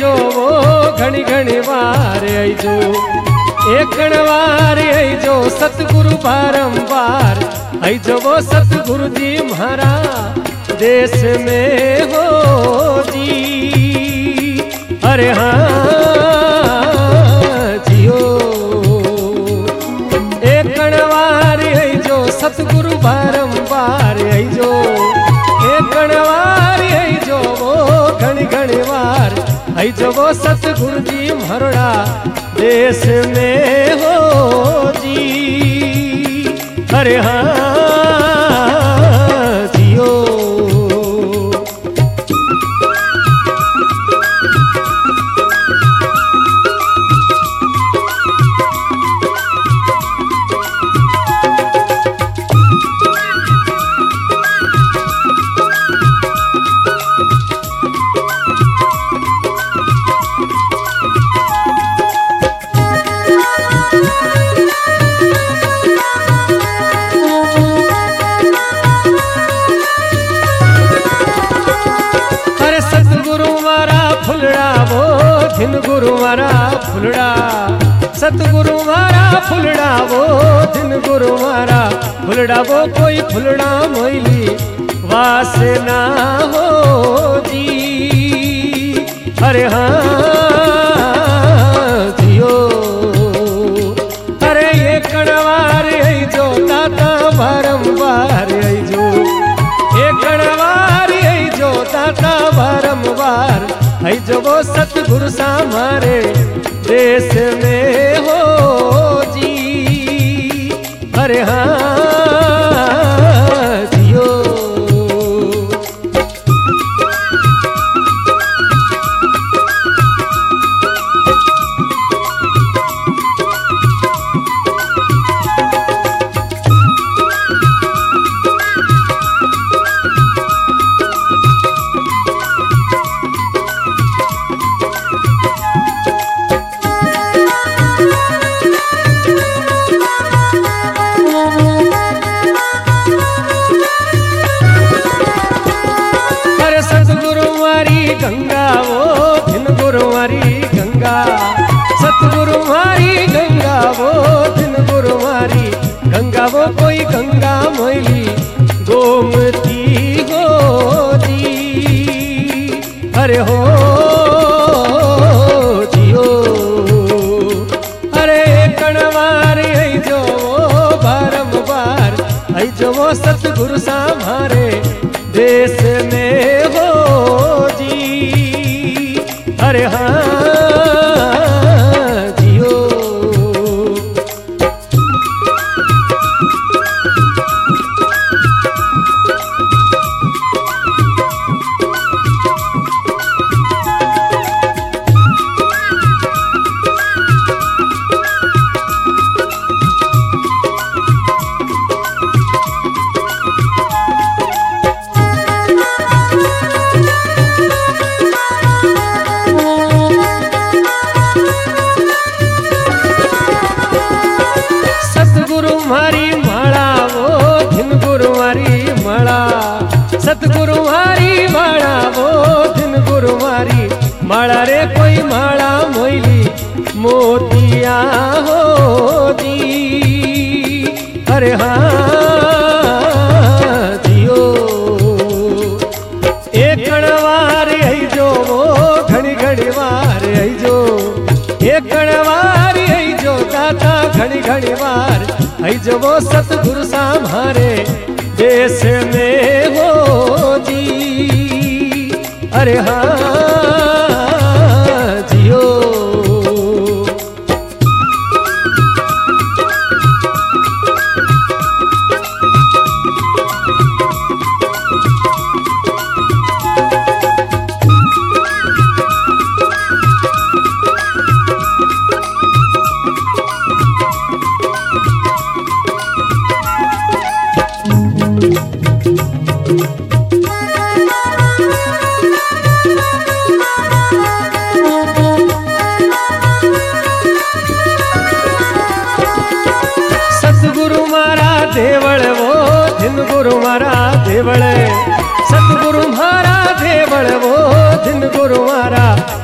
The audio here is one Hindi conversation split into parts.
वो घणी घणी वार आई जो एक वार आई जो सतगुरु बारंबार आई जो वो सतगुरु जी म्हारा देश में हो जी। अरे हाँ जियो एक वार आई जो सतगुरु बारंबार आई जो एक वार आई जो वो घणी घणी वार आई जो वो सतगुरु जी म्हारा देश में हो जी। अरे हाँ जियो दिन गुरु मारा फुलड़ा सतगुरु मारा फुलड़ा वो दिन गुरु मारा फुलड़ा वो कोई फुलड़ा मोइली वासना हो जी। अरे हाँ जियो अरे ये कणवार आई जो दाता बारंबार आई जो ये कणवार आई जो दाता बारंबार आई जो वो सतगुरु सा हमारे देश में हो जी। अरे हाँ जियो गंगा वो दिन गुरु मारी गंगा सतगुरु मारी गंगा वो दिन गुरु मारी गंगा वो कोई गंगा मोइली गोमती हो जी। अरे हो जियो अरे कणवार आई जो वो बारंबार आई जो वो सतगुरु सा हमारे देश में हो जी। अरे हाँ जियो सतगुरु मारी माला वो दिन गुरु मारी माला रे कोई माला मोइली मोतिया हो जी। अरे हाँ जियो एक कणवार आई जो वो घड़ी घड़ी वार आई जो एक कणवार आई जो दाता घड़ी घड़ी वार आई जो वो सतगुरु सा हमारे देश में हो जी। अरे हाँ जियो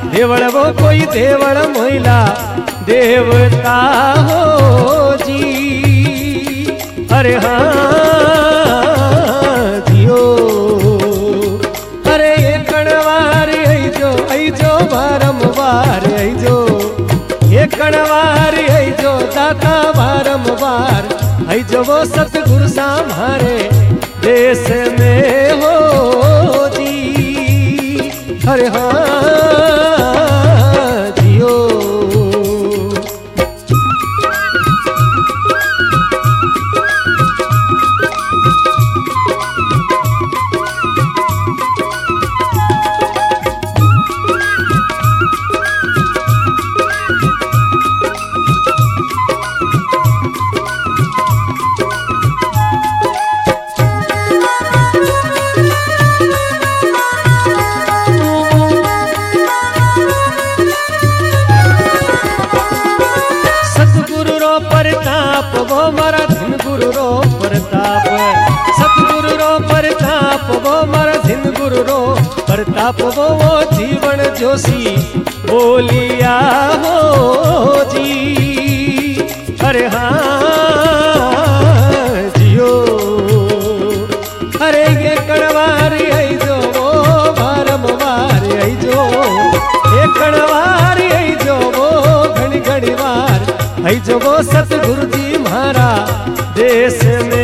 देवड़ वो कोई देवड़ मोइला देवता हो जी। अरे हाँ जियो अरे ये कणवार आई जो बारंबार आई जो ये कणवार आई जो दाता बारंबार आई जो वो सतगुरु हमारे देश में हो जी। अरे हाँ जियो प्रताप वो मारा धन गुरु रो प्रताप सतगुरु रो प्रताप वो मारा धन गुरु रो प्रताप वो जीवन जोशी बोलिया हो जी। अरे हाँ जियो अरे ये कणवारी आई जो वो बारंबार आई जो ये कणवारी आई जो वो घड़ी घड़ी बार आई जो वो सतगुरु जी महारा देश में